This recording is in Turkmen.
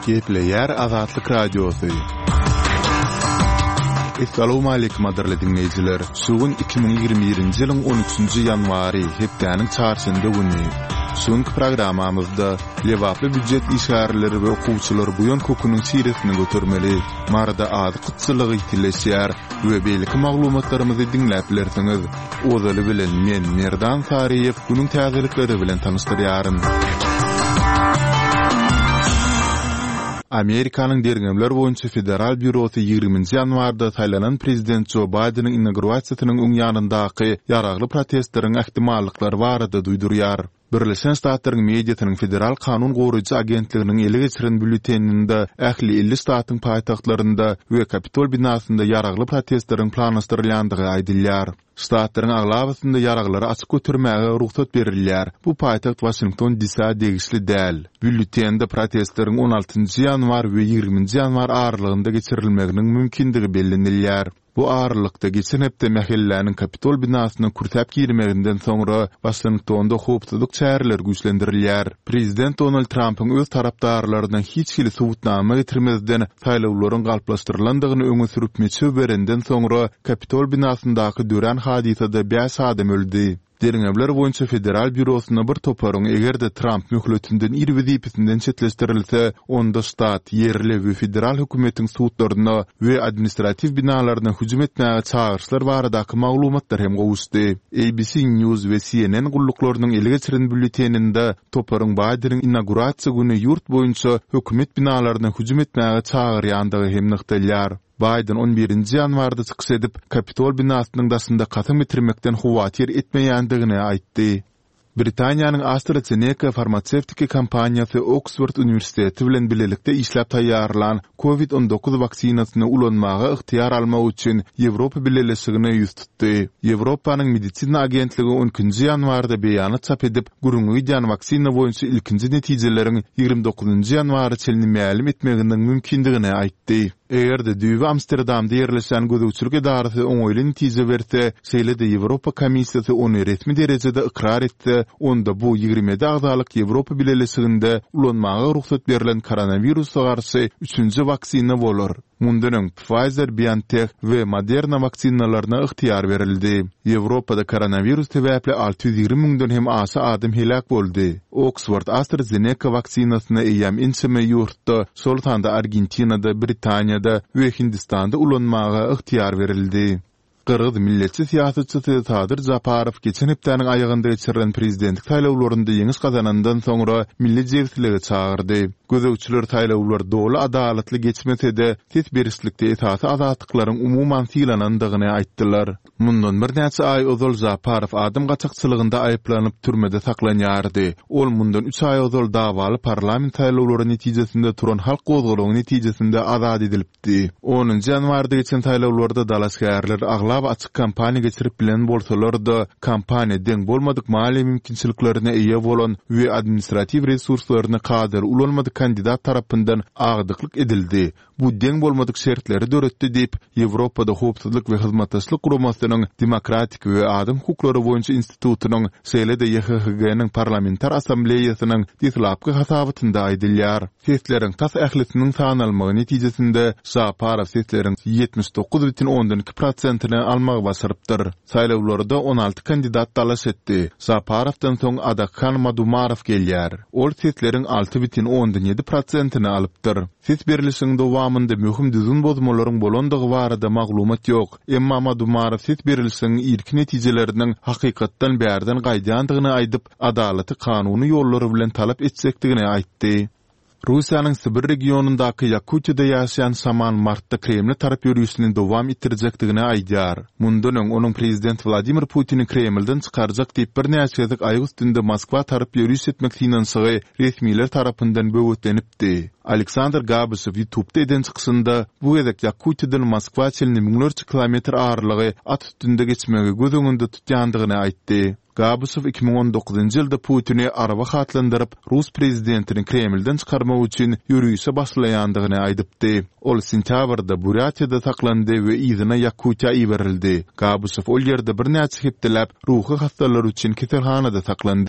Gepleyer Azatlyk Radiosu. Assalamu alaykum adarly dinleyijiler. Sugun 2021-nji ýylyň 13-nji ýanwary hepdeniň çarşamba günü. Soňky programamyzda lewaply büdjet işgärleri we okuwçylar bu ýön kokunyň siresini götermeli. Marada ady kutçylygy ýitileşýär we beýleki maglumatlarymyzy dinläp bilersiňiz. Ozaly bilen men Merdan Sariýew günüň täzelikleri bilen tanışdyrýarym. Amerikanyň dergemler boýunça Federal Bürosu 20-nji ýanwarda saýlanan prezident Joe Bidenin inaugurasiýasynyň öň ýanyndaky ýaragly protestlerin ähtimallyklary barada duýdurýar. Birleşen Ştatlaryň mediasynyň Federal Kanun Goruýjy Agentliginiň ele geçiren bülteninde ähli 50 ştatyň paýtagtlarynda we Kapitol binasynda ýaragly protestleriň planlaşdyrylýandygy aýdylýar. Ştatlaryň aglabyny ýaraglary açyk götürmäge ruhsat berilýär. Bu paýtagt Washington DC degişli däl. Bültende protestleriň 16-njy ýanwar we 20-nji ýanwar aralygynda geçirilmeginiň mümkinligi bellenilýär. Bu ağırlıkta geçen hepde mähellläniň Kapitol binasyny kurtap girmeginden soňra Washingtonda howpsuzlyk çäreleri güýçlendirilýär. Prezident Donald Trump'yň öz tarapdarlaryna hiç hili subutnama getirmezden saýlawlaryň galplaşdyrlandygyny öňe sürüp meçe berenden soňra Kapitol binasyndaky dören hadisede 5 adam öldü. Derňemler boýunça Federal Bürosyna bir toparyň egerde Trump möhletininden iri wezipesinden çetleşdirilse, onda ştat, yerli we federal hökümetiň suwtlaryna we administrativ binalaryna hüjüm etmäge çağırşlar baradaky maglumatlar hem gowuşdy. ABC News we CNN gullyklarynyň ele geçiren bülteninde toparyň Bidenin inaugurasiýa güni ýurt boýunça hökümet binalaryna hüjüm etmäge çağırýandygy hem nykdalýar. Biden 11-nji ýanwarda çykyş edip Kapitol binasynyň daşynda katym bitirmekden huwatir etmeýändigini aýtdy. Britaniýanyň AstraZeneca farmasevtiki kompaniýasy Oxford Universiteti bilen bilelikde işläp taýýarlanan COVID-19 waksinasyny ulanmaga ygtyýar almak üçin Ýewropa birleşigine ýüz tutdy. Ýewropanyň medisina agentligi 10-njy ýanwarda beýanat çap edip, gurunýan waksina boýunça ilkinji netijelerini 29-njy ýanwary çelini mälim etmeginiň mümkindigini aýtdy. Eger de düýbi Amsterdamda ýerleşen gözükçülük edarasy oňoýly netije berse, şeýle-de Ýewropa Komissiýasy ony resmi derejede ikrar etse, onda bu 20 agzalyk Ýewropa birleşiginde ulanmaga ruhsat berilen koronawirusa garşy 3-nji waksina bolar. Mundan Pfizer, BioNTech we Moderna vaksinalaryna ygtyýar berildi. Ýewropada koronavirus sebäpli 620 000-den hem aşy adam helak boldy. Oxford AstraZeneca vaksinasyny eýem inseme ýurtda, şoltanda Argentinada, Britaniýada we Hindistanda ulanmaga ygtyýar berildi. Qırğız milletçi siýasatçysy Sadyr Japarow geçen hepdeniň aýagynda geçirilen prezidentlik saýlawlarynda ýeňiş kazanandan soňra milli jewsizlige çağırdy. Gözegçiler saýlawlar doly adalatly geçmese-de ses berişlikde esasy azatlyklaryň umumyň sylanandygyny aýtdylar. Mundan bir näçe aý ozal Japarow adam gaçakçylygynda aýplanyp türmede saklanýardy. Ol mundan 3 aý ozal dawaly parlament saýlawlary netijesinde turan halk gozgalagyny netijesinde azat edilipdi. 10-njy ýanwarda geçen saýlawlarda dalaşgärler açyk kampaniýa geçirip bilen bolsalar-da, kampaniýa deň bolmadyk mali mümkinçiliklerine eýe bolan we administrativ resurslaryna kadar ulanmadyk kandidat tarapyndan agdyklyk edildi. Bu deň bolmadyk şertleri döretdi diýip Ýewropada howpsuzlyk we hyzmatdaşlyk guramasynyň demokratik we adam hukuklary boýunça institutynyň şeýle-de YHG-nyň parlamentar assambleýasynyň dislapky hasabatynda aýdylýar. Sesleriň tas ählisiniň sanalmagy netijesinde Japarow sesleriň 79,2%-ni almagy başarypdyr. Saýlawlarda 16 kandidat dalaş etdi. Japarowdan soň Adakhan Madumarov gelýär. Ol sesleriň 6,17%-ni alypdyr. Ses berilişiň dowamında möhüm düzün bozmalaryň bolandygy barada maglumat ýok. Emma Madumarov ses berilişiň ilk netijeleriniň hakykatdan bärden gaýdandygyny aýdyp, adalaty kanuny ýollary bilen talap etsekdigini aýtdy. Rusiýanyň Sibir regionundaky Yakutiýada ýaşaýan Saman martda Kreml tarap ýürüýüşini dowam etdirjekdigini aýdýar. Mundan onuň prezident Vladimir Putini Kremlden çykarjak diýip bir näçe aý üstünde Moskwa tarap ýürüýüş etmek finansygy resmiler tarapyndan böwetlenipdi. Aleksandr Gabysov YouTube'da eden çykysynda bu edek Yakutiýadan Moskwa çelini miňlerçe kilometr ağırlygy at üstünde geçmegi göz öňünde tutýandygyny aýtdy. Gabysov 2019-njy ýylda Putini araba hatlandyryp Rus prezidentini Kremlden çykarmak üçin ýürüýüşe başlaýandygyny aýdypdy. Ol sentýabrda Buryatyada saklandy we ýygyna Yakutiýa iberildi. Gabysov ol ýerde bir näçe hepdelap ruhy hastalar üçin keselhanada saklandy.